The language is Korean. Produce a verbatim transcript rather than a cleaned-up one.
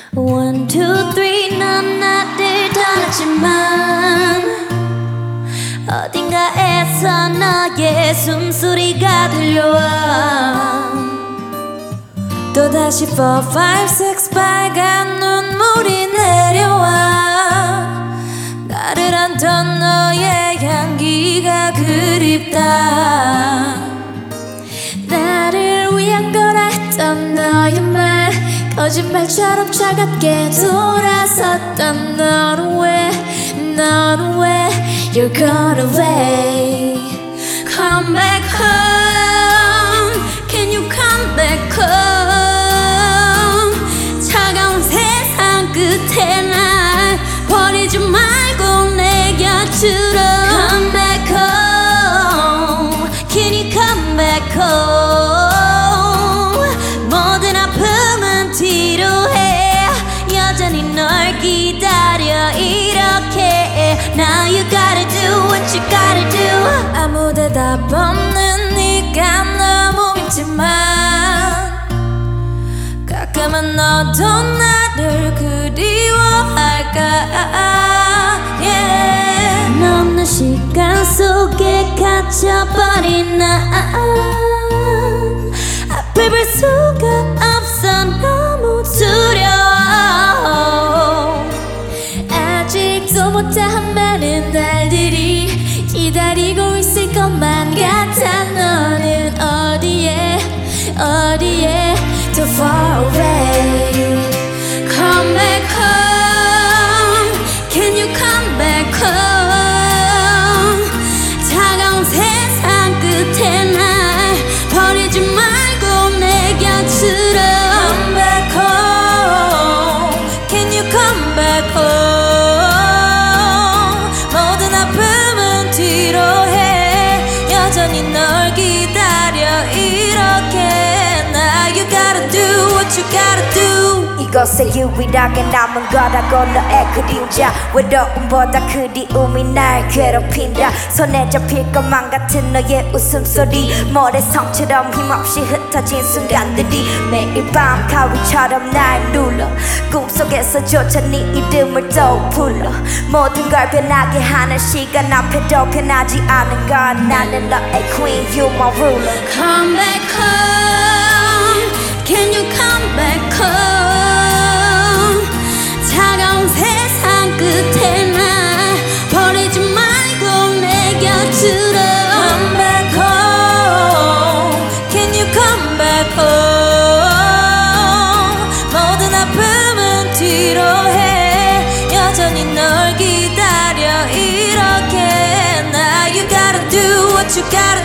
One, two, three 넌 나를 떠났지만 어딘가에서 너의 숨소리가 들려와 또다시 four, five, six 빨간 눈물이 내려와 나를 안던 너의 향기가 그립다 나를 위한 거라 했던 너의 말 거짓말처럼 차갑게 돌아섰던 너는 왜 너는 왜 You're gone away Come back home Can you come back home 차가운 세상 끝에 날 버리지 말고 내 곁으로 Come back home Can you come back home 모든 아픔은 뒤로 해 여전히 널 기다려 이렇게 Now you gotta do what you gotta do 아무 대답 없는 네가 너무 밉지만 가끔은 너도 나를 그리워할까 yeah. 너 없는 시간 속에 갇혀버린 나 앞을 볼 수가 없어 너무 두려워 아직도 못다한 많은 날들이 기다리고 있을 것만 같아 너는 어디에 어디에 too far away Come back home Can you come back home 차가운 세상 끝에 날 버리지 말고 내 곁으로 Come back home Can you come back home 모든 아픔은 뒤로 해 여전히 널 기다려 이렇게 Now you gotta do what you gotta do 이것에 유일하게 남은 거라고 너의 그림자 외로움보다 그리움이 날 괴롭힌다 손에 잡힐 것만 같은 너의 웃음소리 모래성처럼 힘없이 흩어진 순간들이 매일 밤 가위처럼 날 눌러 꿈속에서조차 네 이름을 또 불러 모든 걸 변하게 하는 시간 앞에도 변하지 않은 건 나는 너의 queen you my ruler Come back home Can you come back home 차가운 세상 끝에 날 버리지 말고 내 곁으로 Come back home Can you come back home 모든 아픔은 뒤로 해 여전히 널 기다려 이렇게 Now you gotta do what you gotta